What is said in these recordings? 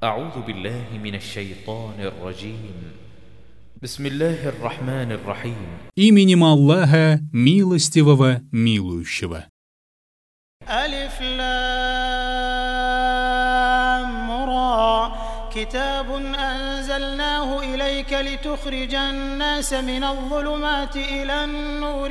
أعوذ بالله من الشيطان الرجيم. بسم الله الرحمن الرحيم. Именем Аллаха, милостивого, милующего. ألف لام را كتاب أنزلناه إليك لتخرج الناس من الظلمات إلى النور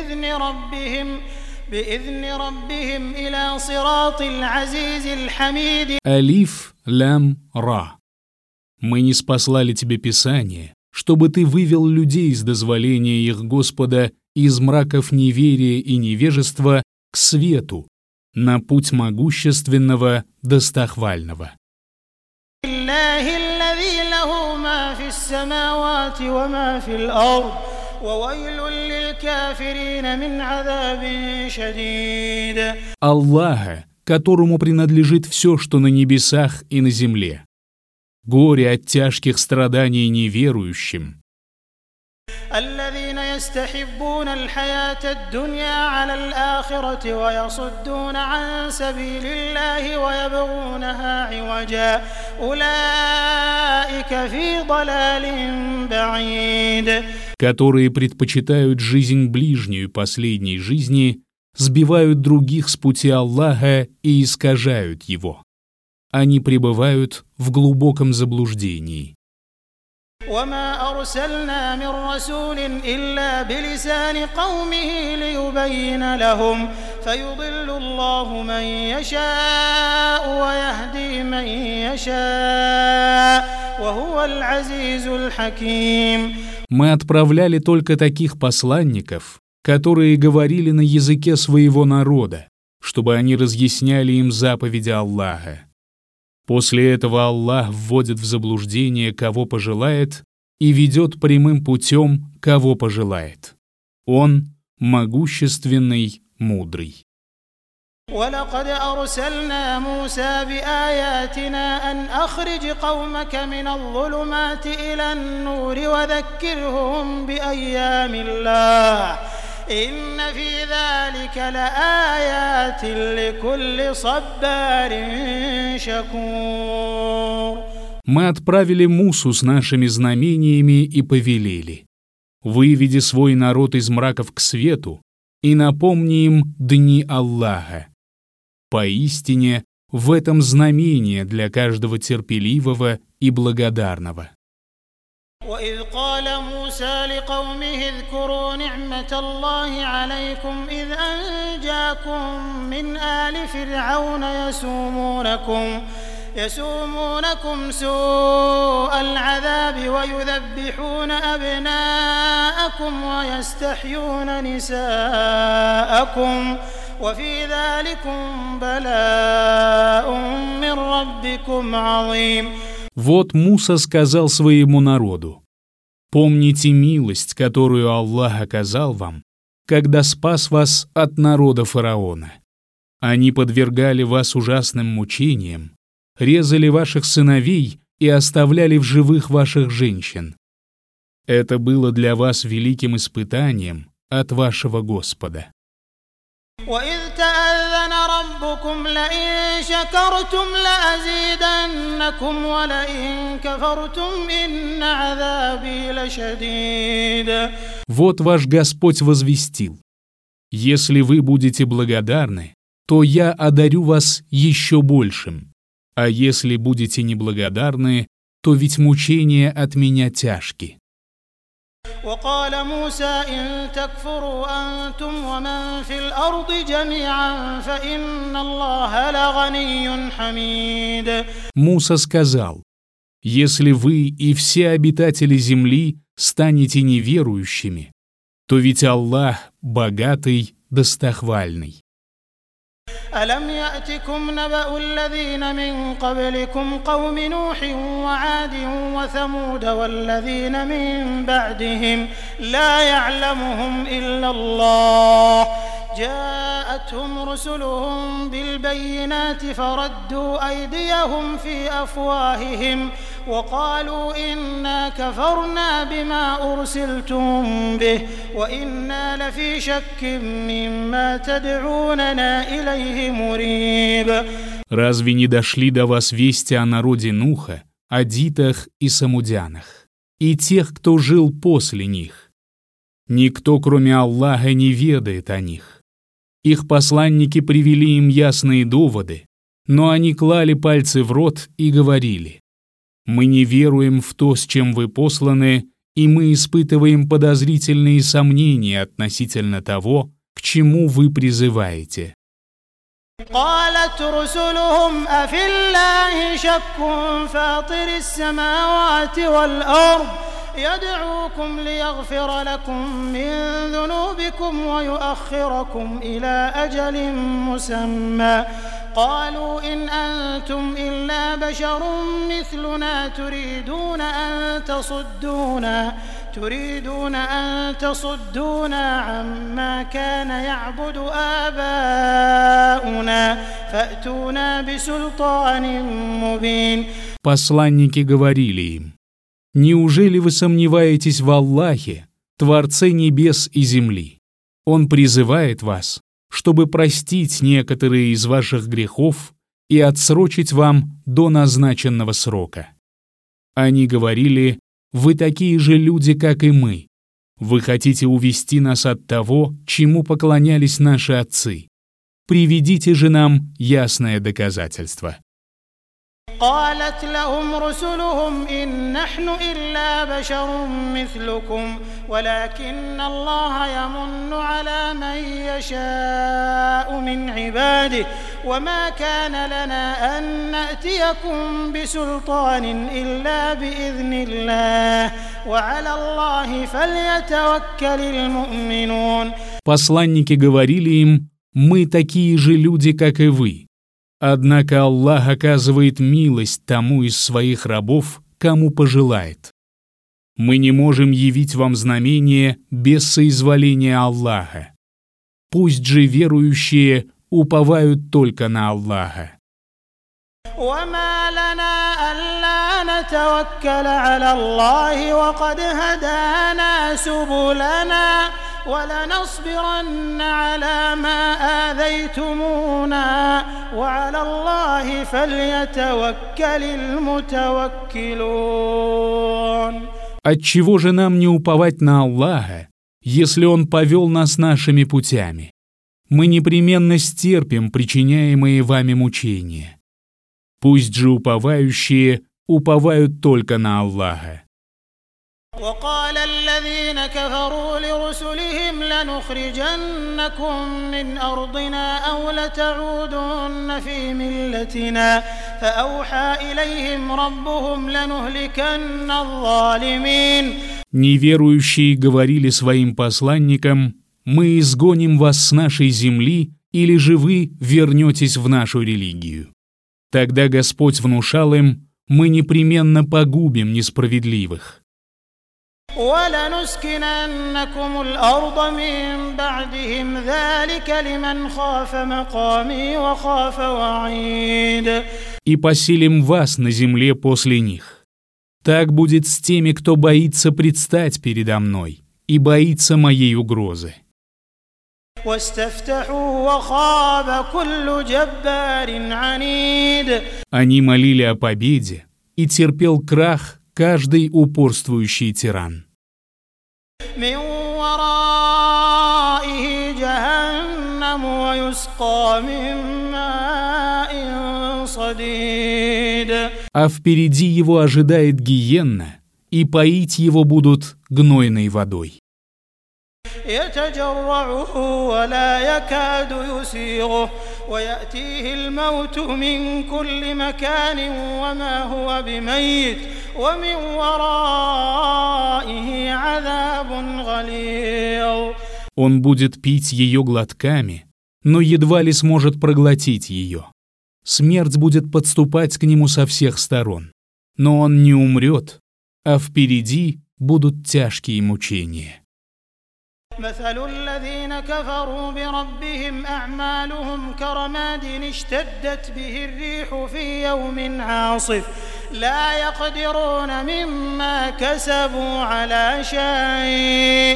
بإذن ربهم إلى صراط العزيز الحميد. Алиф, лям, ра. Мы ниспослали тебе Писание, чтобы ты вывел людей с дозволения их Господа из мраков неверия и невежества к свету, на путь могущественного, достохвального. Аллаха, которому принадлежит все, что на небесах и на земле. Горе от тяжких страданий неверующим. الذين يستحبون الحياة الدنيا على الآخرة ويصدون عن سبيل الله ويبغونها عوجا أولئك في ضلال بعيد. Которые предпочитают жизнь ближнюю последней жизни, сбивают других с пути Аллаха и искажают его. Они пребывают в глубоком заблуждении. وما أرسلنا من رسول إلا بلسان قومه ليبين لهم فيضل الله من يشاء ويهدي من يشاء وهو العزيز الحكيم. Мы отправляли только таких посланников, которые говорили на языке своего народа, чтобы они разъясняли им заповеди Аллаха. После этого Аллах вводит в заблуждение, кого пожелает, и ведет прямым путем, кого пожелает. Он могущественный, мудрый. وَلَقَدْ أَرْسَلْنَا مُوسَى بِآيَاتِنَا أَنْ أَخْرِجْ قَوْمَكَ مِنَ الظُّلُمَاتِ إِلَى النُّورِ وَذَكِّرْهُم بِأَيَّامِ اللَّهِ إِنَّ فِي ذَلِكَ لَآيَاتٍ لِكُلِّ صَبَّارٍ شَكُورٍ. Мы отправили Мусу с нашими знамениями и повелели: выведи свой народ из мраков к свету и напомни им дни Аллаха. Поистине, в этом знамение для каждого терпеливого и благодарного. وَإِذْ قَالَ مُوسَى لِقَوْمِهِ اذْكُرُوا نِعْمَةَ اللَّهِ عَلَيْكُمْ إِذْ أَنْجَاكُمْ مِنْ آلِ فِرْعَوْنَ يسومونكم سوء العذاب ويذبحون أبناءكم ويستحيون نساءكم وفي ذلكم بلاء من ربكم عظيم. Вот Муса сказал своему народу: «Помните милость, которую Аллах оказал вам, когда спас вас от народа фараона. Они подвергали вас ужасным мучениям, резали ваших сыновей и оставляли в живых ваших женщин. Это было для вас великим испытанием от вашего Господа». وَإِذْ تَأَذَّنَ رَبُّكُمْ لَئِن شَكَرْتُمْ لَأَزِيدَنَّكُمْ وَلَئِن كَفَرْتُمْ إِنَّ عَذَابِي لَشَدِيدٌ. Вот ваш Господь возвестил: если вы будете благодарны, то я одарю вас еще большим, а если будете неблагодарны, то ведь мучения от меня тяжки. وقال موسى إن تكفروا أنتم ومن في الأرض جميعا فإن الله لغني حميد. Муса сказал: если вы и все обитатели земли станете неверующими, то ведь Аллах богатый, достохвальный. ألم يأتكم نبأ الذين من قبلكم قوم نوح وعاد وثمود والذين من بعدهم لا يعلمهم إلا الله جاءتهم رسلهم بالبينات فردوا أيديهم في أفواههم وقالوا إنا كفرنا بما أرسلتم به وإنا لفي شك مما تدعوننا إليه مريب. Разве не дошли до вас вести о народе Нуха, адитах и самудянах, и тех, кто жил после них? Никто, кроме Аллаха, не ведает о них. Их посланники привели им ясные доводы, но они клали пальцы в рот и говорили: «Мы не веруем в то, с чем вы посланы, и мы испытываем подозрительные сомнения относительно того, к чему вы призываете». قالت رسلهم أفي الله شك فاطر السماوات والأرض يدعوكم ليغفر لكم من ذنوبكم ويؤخركم إلى أجل مسمى قالوا إن أنتم إلا بشر مثلنا تريدون أن تصدونا عما كان يعبد آباؤنا فأتونا بسلطان مبين. Посланники говорили им: «Неужели вы сомневаетесь в Аллахе, Творце небес и земли? Он призывает вас, чтобы простить некоторые из ваших грехов и отсрочить вам до назначенного срока». Они говорили: «Вы такие же люди, как и мы. Вы хотите увести нас от того, чему поклонялись наши отцы. Приведите же нам ясное доказательство». قالت لهم رسلهم إن نحن إلا بشر مثلكم ولكن الله يمن على من يشاء من عباده وما كان لنا أن نأتيكم بسلطان إلا بإذن الله وعلى الله فليتوكل المؤمنون. Посланники говорили им: «Мы такие же люди, как и вы. Однако Аллах оказывает милость тому из своих рабов, кому пожелает. Мы не можем явить вам знамение без соизволения Аллаха. Пусть же верующие уповают только на Аллаха». وما لنا ألا نتوكل على الله وقد هدانا سبلنا ولنصبرن على ما آذيتمونا وعلى الله فليتوكل المتوكلون. Отчего же нам не уповать на Аллаха, если Он повел нас нашими путями? Мы непременно стерпим причиняемые вами мучения. Пусть же уповающие уповают только на Аллаха. وقال الذين كفروا لرسلهم لنخرجنكم من أرضنا أو لتعودن في ملتنا فأوحى إليهم ربهم لنهلكن الظالمين. Неверующие говорили своим посланникам: «Мы изгоним вас с нашей земли, или же вы вернетесь в нашу религию». Тогда Господь внушал им: «Мы непременно погубим несправедливых». وَلَنُسْكِنَنَّكُمُ الْأَرْضَ مِن بَعْدِهِمْ ذَلِكَ لِمَنْ خَافَ مَقَامِي وَخَافَ وَعِيدِ. И поселим вас на земле после них. Так будет с теми, кто боится предстать передо мной и боится моей угрозы. وَاسْتَفْتَحُوا وَخَابَ كُلُّ جَبَّارٍ عَنِيدٍ. Они молили о победе, и терпел крах каждый упорствующий тиран. مِّن وَرَائِهِ جَهَنَّمُ وَيُسْقَىٰ مِن مَّاءٍ صَدِيدٍ. А впереди его ожидает гиенна, и поить его будут гнойной водой. يتجرعه ولا يكاد يسيغه ويأتيه الموت من كل مكان وما هو بميت ومن ورائه عذاب غليظ. Он будет пить ее глотками, но едва ли сможет проглотить ее. Смерть будет подступать к нему со всех сторон, но он не умрет, а впереди будут тяжкие мучения. مثل الذين كفروا بربهم أعمالهم كرماد اشتدت به الريح في يوم عاصف لا يقدرون مما كسبوا على شيء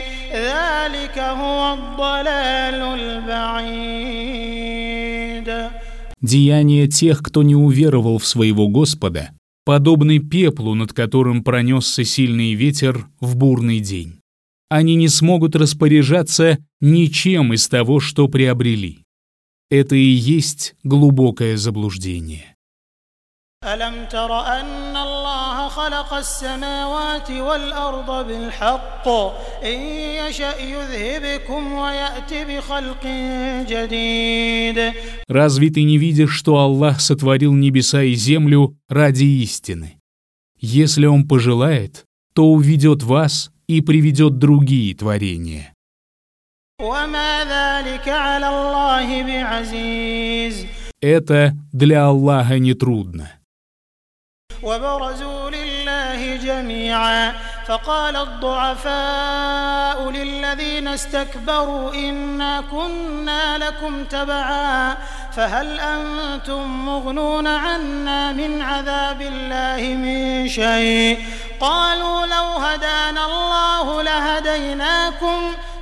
ذلك هو الضلال البعيد. Деяния тех, кто не уверовал в своего Господа, подобны пеплу, над которым пронесся сильный ветер в бурный день. Они не смогут распоряжаться ничем из того, что приобрели. Это и есть глубокое заблуждение. ألم تر أن الله خلق السماوات والأرض بالحق إن يشأ يذهبكم ويأتي بخلق جديد. Разве ты не видишь, что Аллах сотворил небеса и землю ради истины? Если Он пожелает, то уведет вас и приведет другие творения. وما ذلك على الله بعزيز. Это для Аллаха нетрудно. وبرزوا لله جميعا فقال الضعفاء للذين استكبروا إنا كنا لكم تبعا فهل أنتم مغنون عنا من عذاب الله من شيء قالوا لو هدانا الله لهديناكم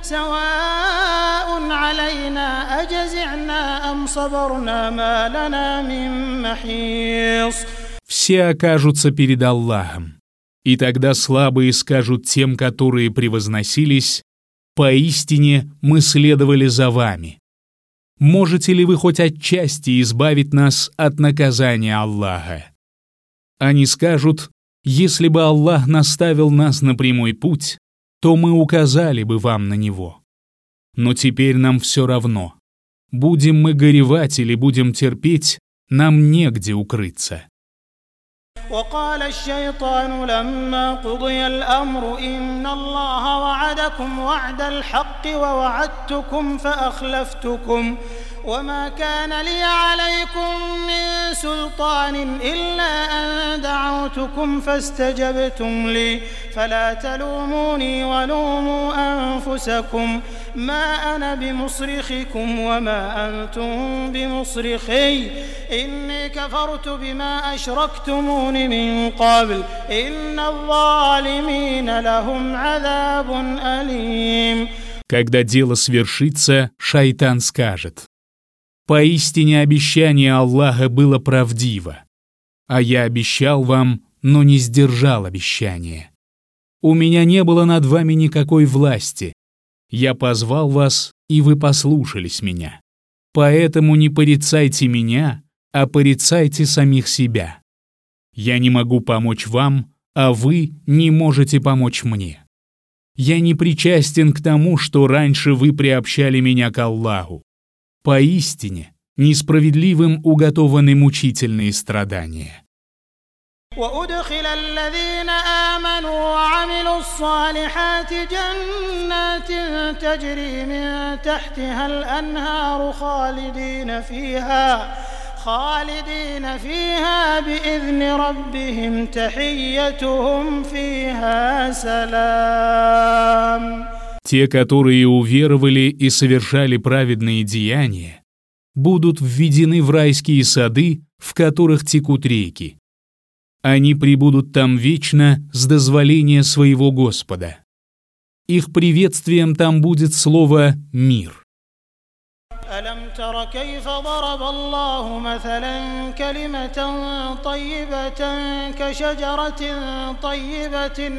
سواء علينا أجزعنا أم صبرنا ما لنا من محيص. Все окажутся перед Аллахом, и тогда слабые скажут тем, которые превозносились: «Поистине мы следовали за вами. Можете ли вы хоть отчасти избавить нас от наказания Аллаха?» Они скажут: «Если бы Аллах наставил нас на прямой путь, то мы указали бы вам на него. Но теперь нам все равно. Будем мы горевать или будем терпеть, нам негде укрыться». وقال الشيطان لما قضي الأمر إن الله وعدكم وعد الحق ووعدتكم فأخلفتكم وما كان لي عليكم من سلطان إلا أن دعوتكم فاستجبتم لي فلا تلوموني ولوموا أنفسكم ما أنا بمصرخكم وما أنتم بمصرخي إني كفرت بما أشركتمون من قبل إن الظالمين لهم عذاب أليم. Когда дело свершится, шайтан скажет: «Поистине обещание Аллаха было правдиво, а я обещал вам, но не сдержал обещание. У меня не было над вами никакой власти. Я позвал вас, и вы послушались меня. Поэтому не порицайте меня, а порицайте самих себя. Я не могу помочь вам, а вы не можете помочь мне. Я не причастен к тому, что раньше вы приобщали меня к Аллаху. Поистине, несправедливым уготованы мучительные страдания». وأدخل الذين آمنوا وعملوا الصالحات جنات تجري من تحتها الأنهار خالدين فيها بإذن ربهم تحيتهم فيها سلام. Те, которые уверовали и совершали праведные деяния, будут введены в райские сады, в которых текут реки. Они пребудут там вечно с дозволения своего Господа. Их приветствием там будет слово «мир». ألم تر كيف ضرب الله مثلا كلمة طيبة كشجرة طيبة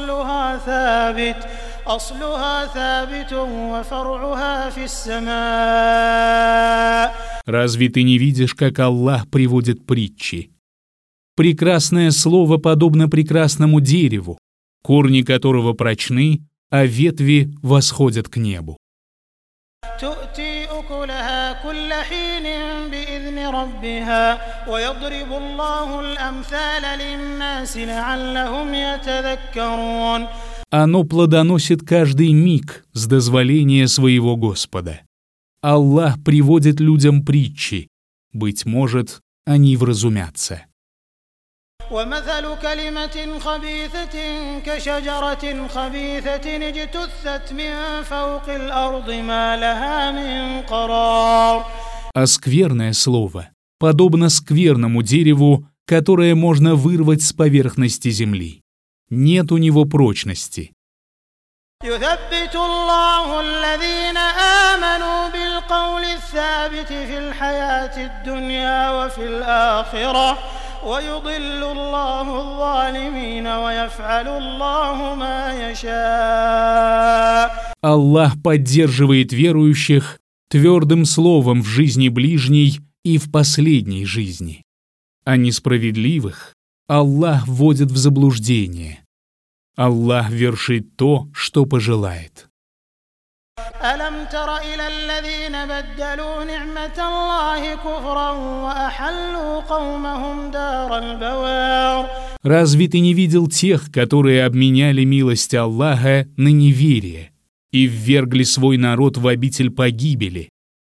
أصلها ثابت وفرعها في السماء. Разве ты не видишь, как Аллах приводит притчи? Прекрасное слово подобно прекрасному дереву, корни которого прочны, а ветви восходят к небу. تؤتي أكلها كل حين بإذن ربها ويضرب الله الأمثال للناس لعلهم يتذكرون. Оно плодоносит каждый миг с дозволения своего Господа. Аллах приводит людям притчи, быть может, они вразумятся. ومثل كلمة خبيثة كشجرة خبيثة اجتثت من فوق الأرض ما لها من قرار. А скверное слово подобно скверному дереву, которое можно вырвать с поверхности земли. Нет у него прочности. يثبت الله الذين آمنوا بالقول القول الثابت في الحياة الدنيا وفي الآخرة ويضل الله الظالمين ويفعل الله ما يشاء. Аллах поддерживает верующих твердым словом в жизни ближней и в последней жизни. А несправедливых Аллах вводит в заблуждение. Аллах вершит то, что пожелает. ألم تر إلى الذين بدلوا نعمة الله كفرا وأحلوا قومهم دار البوار. Разве ты не видел тех, которые обменяли милость Аллаха на неверие и ввергли свой народ в обитель погибели?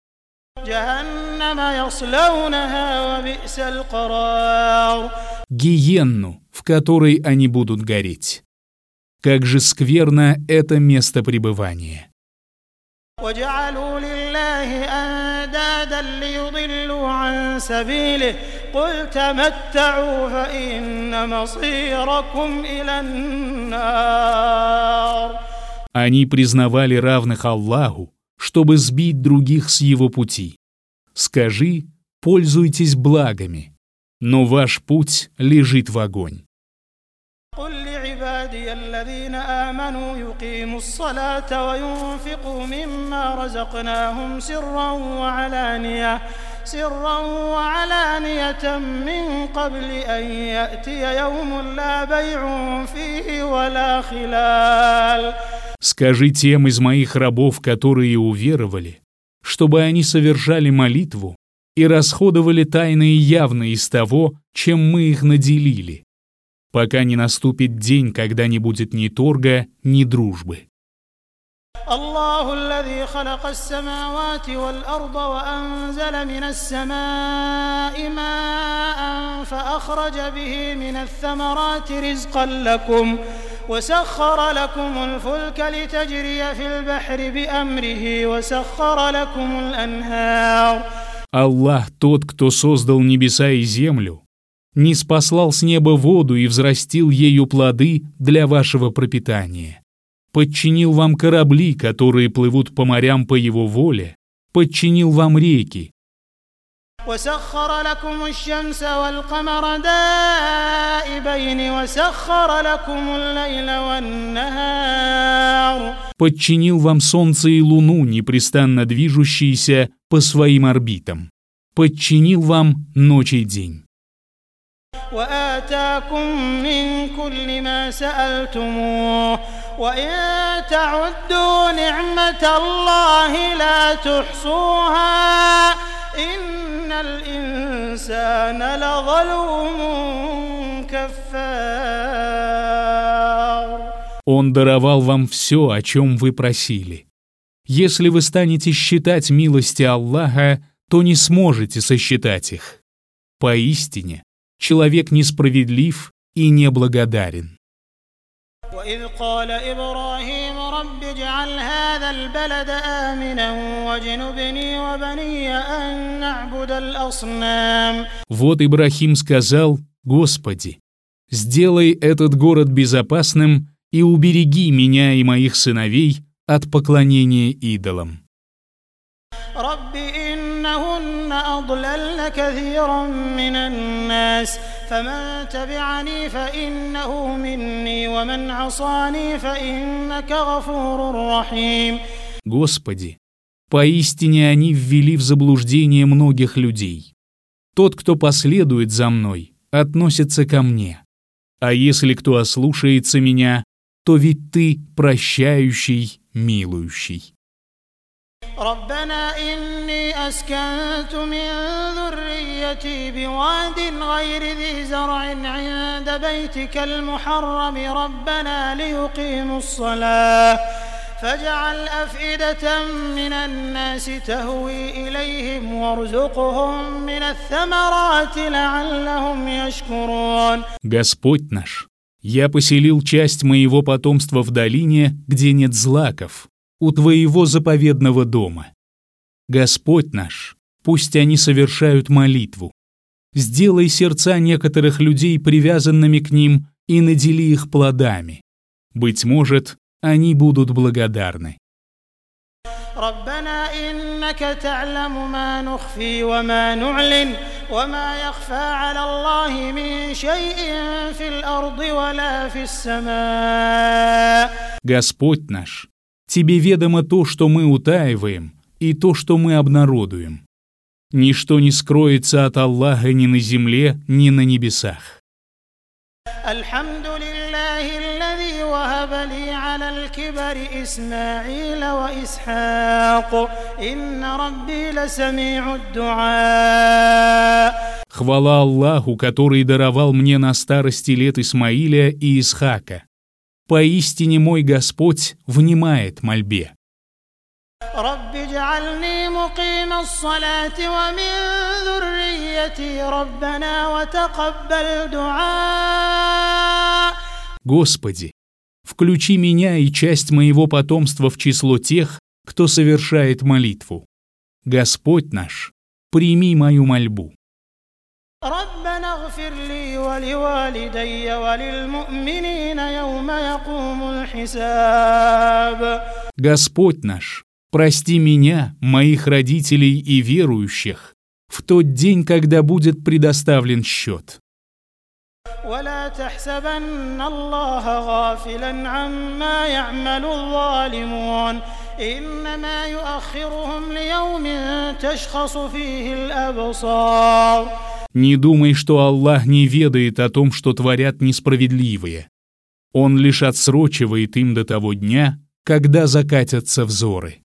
جهنم يصلونها وبئس القرار. Гиенну, в которой они будут гореть. Как же скверно это место пребывания. وجعلوا لله أندادا ليضلوا عن سبيله قل تمتعوا فإن مصيركم إلى النار. Они признавали равных Аллаху, чтобы сбить других с его пути. Скажи, пользуйтесь благами, но ваш путь лежит в огонь. قل لعبادي الذين آمنوا يقيموا الصلاة وينفقوا مما رزقناهم سرا وعلانية من قبل أن يأتي يوم لا بيع فيه ولا خلال. Скажи тем из моих рабов, которые уверовали, чтобы они совершали молитву и расходовали тайно и явно из того, чем мы их наделили, пока не наступит день, когда не будет ни торга, ни дружбы. الله الذي خلق السماوات والأرض وأنزل من السماء ماء فأخرج به من الثمرات رزقا لكم وسخر لكم الفلك لتجري في البحر بأمره وسخر لكم الأنهار. Аллах, тот, кто создал небеса и землю, ниспослал с неба воду и взрастил ею плоды для вашего пропитания. Подчинил вам корабли, которые плывут по морям по его воле, подчинил вам реки. وسخر لكم الشمس والقمر دائبين وسخر لكم الليل والنهار. Подчинил вам солнце и луну, непрестанно движущиеся по своим орбитам. Подчинил вам ночь и день. وآتاكم من كل ما سألتموه وإن تعدوا نعمة الله لا تحصوها إن الإنسان لظلوم كفار. Он даровал вам все, о чем вы просили. Если вы станете считать милости Аллаха, то не сможете сосчитать их. Поистине, человек несправедлив и неблагодарен. وإذ قال إبراهيم رب اجعل هذا البلد آمنا واجنبني وبني أن نعبد الأصنام. Вот Ибрахим сказал: Господи, сделай этот город безопасным и убереги меня и моих сыновей от поклонения идолам. رب إنهن أضللن كثيرا من الناس فمن تبعني فإنه مني ومن عصاني فإنك غفور رحيم. Господи, поистине они ввели в заблуждение многих людей. Тот, кто последует за мной, относится ко мне. А если кто ослушается меня, то ведь ты прощающий, милующий. ربنا إني أسكنت من ذريتي بواد غير ذي زرع عند بيتك المحرم ربنا ليقيموا الصلاة فاجعل أفئدة من الناس تهوي إليهم وارزقهم من الثمرات لعلهم يشكرون. Господь наш, я поселил часть моего потомства в долине, где нет злаков, у Твоего заповедного дома. Господь наш, пусть они совершают молитву. Сделай сердца некоторых людей привязанными к ним и надели их плодами. Быть может, они будут благодарны. ربنا إنك إنك تعلم ما نخفي وما نعلن وما يخفى على الله من شيء في الأرض ولا في السماء. Господь наш, Тебе ведомо то, что мы утаиваем, и то, что мы обнародуем. Ничто не скроется от Аллаха ни на земле, ни на небесах. الحمد لله الذي وهب لي على الكبر إسماعيل وإسحاق إن ربي لسميع الدعاء. Хвала Аллаху, который даровал мне на старости лет Исмаиля и Исхака. Поистине мой Господь внимает мольбе. رب اجعلني مقيم الصلاة ومن ذريتي ربنا وتقبل دعاء. Господи, включи меня и часть моего потомства в число тех, кто совершает молитву. Господь наш, прими мою мольбу. ربنا اغفر لي ولوالدي وللمؤمنين يوم يقوم الحساب. Господь наш, прости меня, моих родителей и верующих в тот день, когда будет предоставлен счет. ولا تحسبن الله غافلا عما يعمل الظالمون إنما يؤخرهم ليوم تشخص فيه الأبصار. Не думай, что Аллах не ведает о том, что творят несправедливые. Он лишь отсрочивает им до того дня, когда закатятся взоры.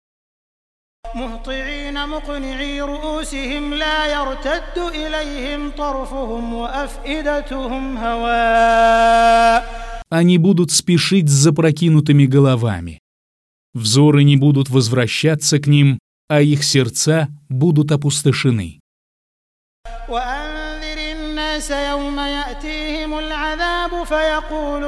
مهطعين مقنعي رؤوسهم لا يرتد إليهم طرفهم وأفئدتهم هواء. Они будут спешить с запрокинутыми головами. Взоры не будут возвращаться к ним, а их сердца будут опустошены. وأنذر الناس يوم يأتيهم العذاب فيقول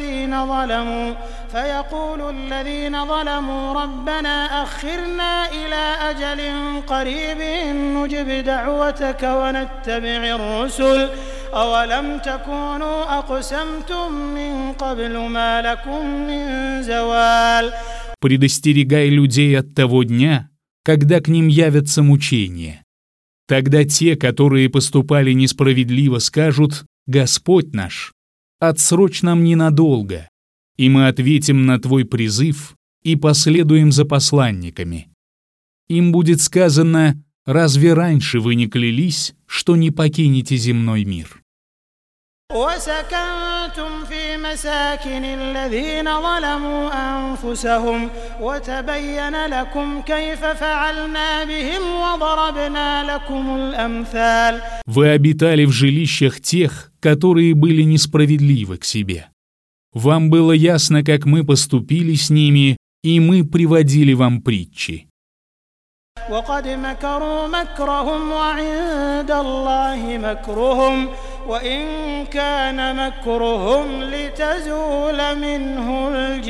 الذين ظلموا ربنا أخرنا إلى أجل قريب نجب دعوتك ونتبع الرسل أولم تكونوا أقسمتم من قبل ما لكم من زوال. Предостерегай людей от того дня, когда к ним явятся мучения. Тогда те, которые поступали несправедливо, скажут: «Господь наш, отсрочь нам ненадолго, и мы ответим на Твой призыв и последуем за посланниками». Им будет сказано: «Разве раньше вы не клялись, что не покинете земной мир?» وسكنتم في مساكن الذين ظلموا أنفسهم وتبين لكم كيف فعلنا بهم وضربنا لكم الأمثال. Вы обитали в жилищах тех, которые были несправедливы к себе. Вам было ясно, как мы поступили с ними, и мы приводили вам притчи. وقد مكروا مكرهم وعند الله مكرهم وإن كان مكرهم لتزول منه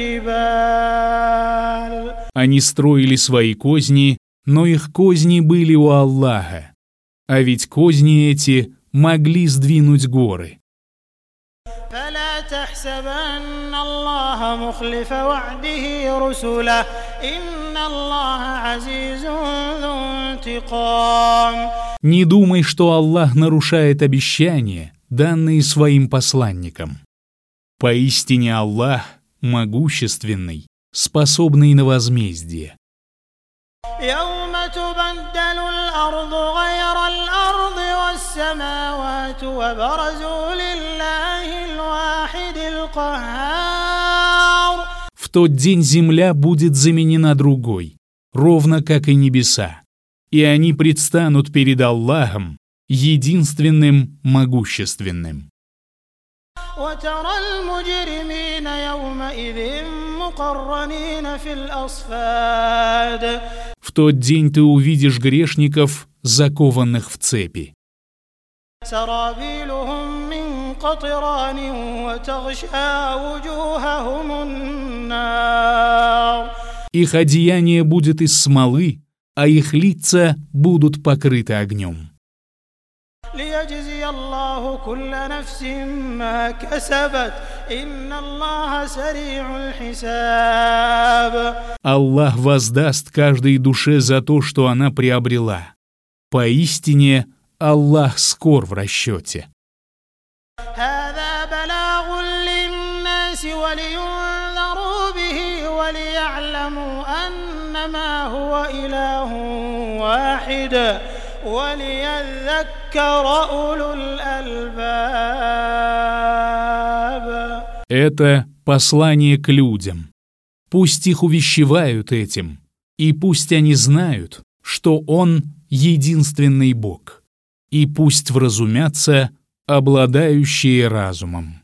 الجبال. Они строили свои козни, но их козни были у Аллаха, а ведь козни эти могли сдвинуть горы. فلا تحسبن الله مخلف وعده رسله إن الله عزيز ذو انتقام. Не думай, что Аллах нарушает обещания, данные своим посланникам. Поистине Аллах могущественный, способный на возмездие. يوم تبدل الأرض غير الأرض والسماوات وبرزوا لله الواحد القهار. В тот день земля будет заменена другой, ровно как и небеса, и они предстанут перед Аллахом, единственным могущественным. وترى المجرمين يومئذ مقرنين في الأصفاد. В тот день ты увидишь грешников, закованных в цепи. سرابيلهم من قطران وتغشى وجوههم النار. Их одеяние будет из смолы, а их лица будут покрыты огнем. ليجزي الله كل نفس ما كسبت إن الله سريع الحساب. Аллах воздаст каждой душе за то, что она приобрела. Поистине, Аллах скор в расчете. هذا بلاغ للناس ولينذروا به وليعلموا أنما هو إله واحد وليذكر أولو الألباب. Это послание к людям. Пусть их увещевают этим, и пусть они знают, что Он единственный Бог, и пусть вразумятся обладающие разумом.